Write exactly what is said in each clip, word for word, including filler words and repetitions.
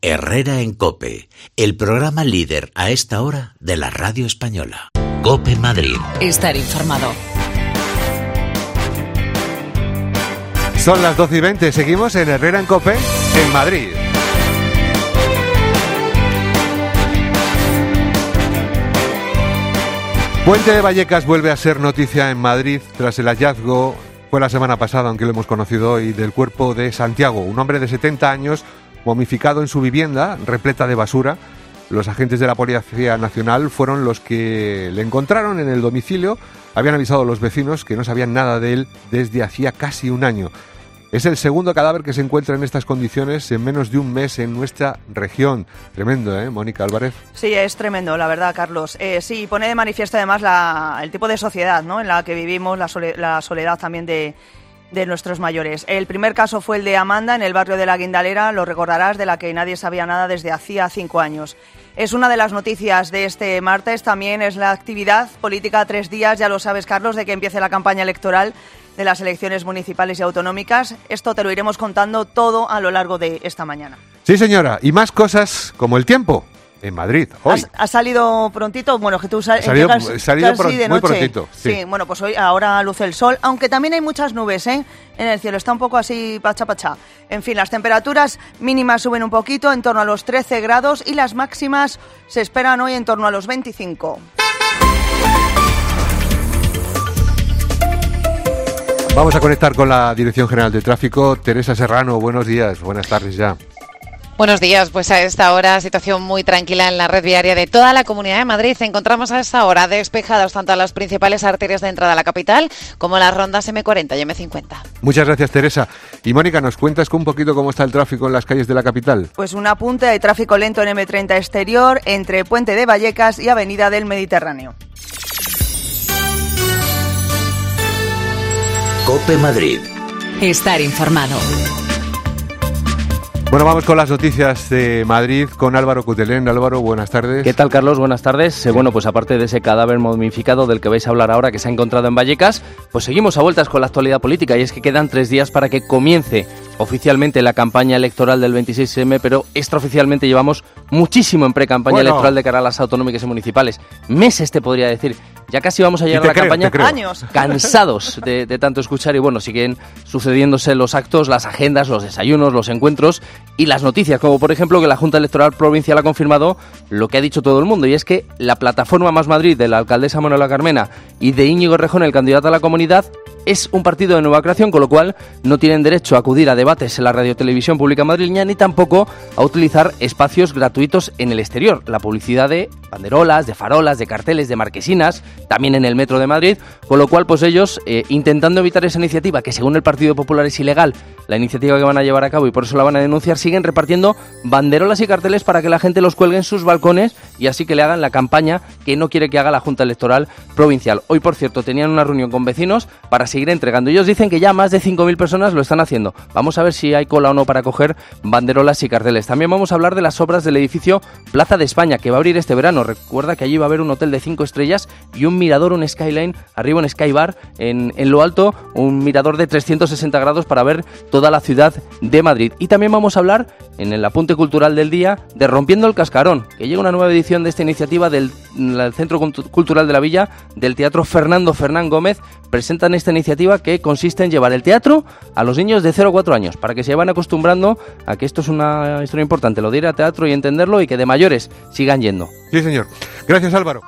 Herrera en COPE, el programa líder a esta hora de la radio española. COPE Madrid. Estar informado. Son las doce y veinte, seguimos en Herrera en COPE, en Madrid. Puente de Vallecas vuelve a ser noticia en Madrid tras el hallazgo, fue la semana pasada, aunque lo hemos conocido hoy, del cuerpo de Santiago, un hombre de setenta años momificado en su vivienda, repleta de basura. Los agentes de la Policía Nacional fueron los que le encontraron en el domicilio. Habían avisado a los vecinos que no sabían nada de él desde hacía casi un año. Es el segundo cadáver que se encuentra en estas condiciones en menos de un mes en nuestra región. Tremendo, ¿eh, Mónica Álvarez? Sí, es tremendo, la verdad, Carlos. Eh, sí, pone de manifiesto además la, el tipo de sociedad, ¿no?, en la que vivimos, la, sole, la soledad también de, de nuestros mayores. El primer caso fue el de Amanda, en el barrio de la Guindalera, lo recordarás, de la que nadie sabía nada desde hacía cinco años. Es una de las noticias de este martes, también es la actividad política a tres días, ya lo sabes, Carlos, de que empiece la campaña electoral de las elecciones municipales y autonómicas. Esto te lo iremos contando todo a lo largo de esta mañana. Sí, señora, y más cosas como el tiempo en Madrid hoy. ¿Ha salido prontito? Bueno, que tú sal, salido, llegas salido casi de muy noche. prontito. Sí. sí, bueno, pues hoy ahora luce el sol, aunque también hay muchas nubes, ¿eh?, en el cielo. Está un poco así pacha pacha. En fin, las temperaturas mínimas suben un poquito, en torno a los trece grados, y las máximas se esperan hoy en torno a los veinticinco. Vamos a conectar con la Dirección General de Tráfico. Teresa Serrano, buenos días, buenas tardes ya. Buenos días, pues a esta hora situación muy tranquila en la red viaria de toda la Comunidad de Madrid. Encontramos a esta hora despejadas tanto las principales arterias de entrada a la capital como las rondas eme cuarenta y eme cincuenta. Muchas gracias, Teresa. Y Mónica, ¿nos cuentas un poquito cómo está el tráfico en las calles de la capital? Pues un apunte, hay tráfico lento en eme treinta exterior entre Puente de Vallecas y Avenida del Mediterráneo. COPE Madrid. Estar informado. Bueno, vamos con las noticias de Madrid con Álvaro Cutelén. Álvaro, buenas tardes. ¿Qué tal, Carlos? Buenas tardes. Eh, bueno, pues aparte de ese cadáver momificado del que vais a hablar ahora, que se ha encontrado en Vallecas, pues seguimos a vueltas con la actualidad política, y es que quedan tres días para que comience oficialmente la campaña electoral del veintiséis eme, pero extraoficialmente llevamos muchísimo en pre-campaña bueno. electoral de cara a las autonómicas y municipales. Meses, te podría decir. Ya casi vamos a llegar a la creo, campaña años cansados de, de tanto escuchar, y bueno, siguen sucediéndose los actos, las agendas, los desayunos, los encuentros y las noticias, como por ejemplo que la Junta Electoral Provincial ha confirmado lo que ha dicho todo el mundo, y es que la plataforma Más Madrid de la alcaldesa Manuela Carmena y de Íñigo Errejón, el candidato a la comunidad, es un partido de nueva creación, con lo cual no tienen derecho a acudir a debates en la radiotelevisión pública madrileña ni tampoco a utilizar espacios gratuitos en el exterior. La publicidad de banderolas, de farolas, de carteles, de marquesinas, también en el metro de Madrid, con lo cual pues ellos, eh, intentando evitar esa iniciativa, que según el Partido Popular es ilegal, la iniciativa que van a llevar a cabo y por eso la van a denunciar, siguen repartiendo banderolas y carteles para que la gente los cuelgue en sus balcones y así que le hagan la campaña que no quiere que haga la Junta Electoral Provincial. Hoy, por cierto, tenían una reunión con vecinos para seguir entregando. Ellos dicen que ya más de cinco mil personas lo están haciendo. Vamos a ver si hay cola o no para coger banderolas y carteles. También vamos a hablar de las obras del edificio Plaza de España, que va a abrir este verano. Recuerda que allí va a haber un hotel de cinco estrellas y un mirador, un skyline, arriba un skybar, en, en lo alto, un mirador de trescientos sesenta grados para ver toda la ciudad de Madrid. Y también vamos a hablar, en el apunte cultural del día, de Rompiendo el Cascarón, que llega una nueva edición de esta iniciativa del, del Centro Cultural de la Villa, del Teatro Fernando Fernán Gómez. Presentan esta iniciativa que consiste en llevar el teatro a los niños de cero a cuatro años, para que se vayan acostumbrando a que esto es una historia importante, lo de ir a teatro y entenderlo, y que de mayores sigan yendo. Sí, señor. Gracias, Álvaro.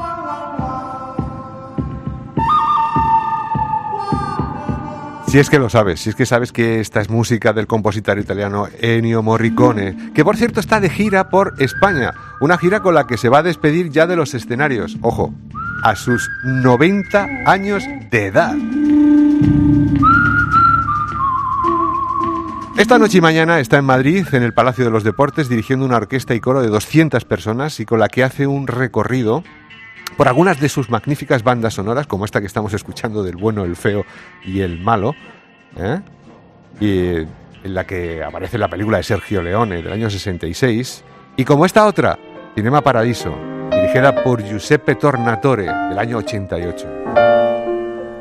Si es que lo sabes, si es que sabes que esta es música del compositor italiano Ennio Morricone, que por cierto está de gira por España, una gira con la que se va a despedir ya de los escenarios, ojo, a sus noventa años de edad. Esta noche y mañana está en Madrid, en el Palacio de los Deportes, dirigiendo una orquesta y coro de doscientas personas y con la que hace un recorrido por algunas de sus magníficas bandas sonoras, como esta que estamos escuchando del bueno, el feo y el malo, ¿eh? y en la que aparece la película de Sergio Leone del año sesenta y seis, y como esta otra, Cinema Paradiso, dirigida por Giuseppe Tornatore del año ochenta y ocho.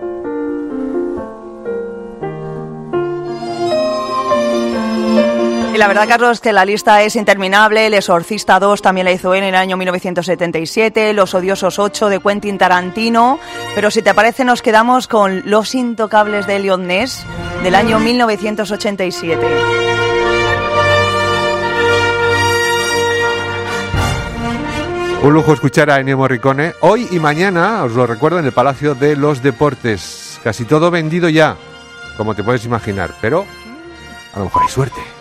El la verdad, Carlos, que la lista es interminable. El Exorcista dos también la hizo él en el año mil novecientos setenta y siete, Los Odiosos ocho de Quentin Tarantino, pero si te parece nos quedamos con Los Intocables de Elliot Ness del año mil novecientos ochenta y siete. Un lujo escuchar a Ennio Morricone hoy y mañana, os lo recuerdo, en el Palacio de los Deportes. Casi todo vendido ya, como te puedes imaginar, pero a lo mejor hay suerte.